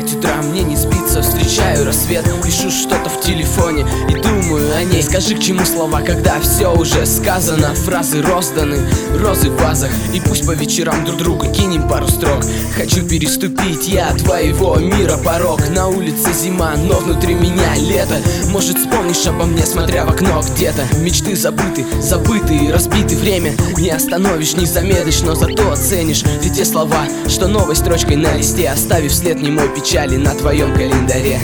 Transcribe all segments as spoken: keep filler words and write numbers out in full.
пять утра, мне не спится, встречаю рассвет, пишу что-то в телефоне и думаю о ней. Скажи, к чему слова, когда все уже сказано, фразы розданы, розы в вазах. И пусть по вечерам друг друга кинем пару строк. Хочу переступить я твоего мира порог. На улице зима, но внутри меня лето. Может, вспомнишь обо мне, смотря в окно где-то. Мечты забыты, забыты и разбиты. Время не остановишь, не замедлишь, но зато оценишь. Ведь те слова, что новой строчкой на листе, оставив след немой печали на твоем календаре.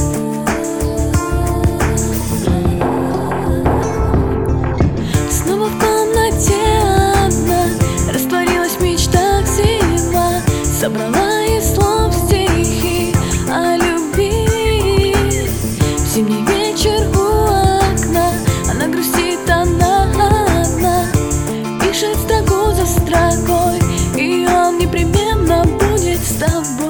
Снова в комнате одна, растворилась в мечтах зима. Собрала из слов стихи о любви. В зимний вечер у окна она грустит, она одна. Пишет строку за строкой, и он непременно будет с тобой.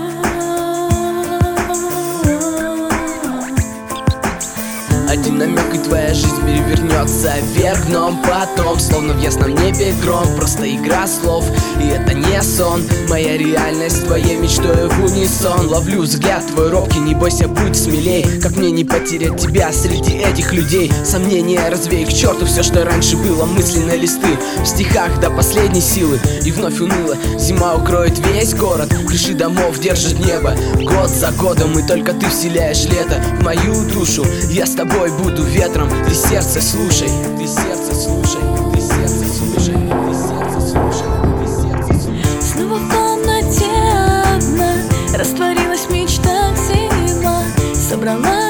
Один намек, и твоя жизнь перевернется вверх дном. Потом, словно в ясном небе гром, просто игра слов, и это не сон. Моя реальность с твоей мечтой в унисон. Ловлю взгляд твой робкий, не бойся, будь смелей. Как мне не потерять тебя среди этих людей? Сомнения развей к черту все, что раньше было. Мысленные листы в стихах до последней силы. И вновь уныло, зима укроет весь город. Крыши домов держит небо год за годом, и только ты вселяешь лето в мою душу. Я с тобой буду ветром, ты сердце слушай, ты сердце слушай, ты сердце слушай, ты сердце слушай, ты сердце слушай. Снова в комнате одна, растворилась в мечтах зима. Собрала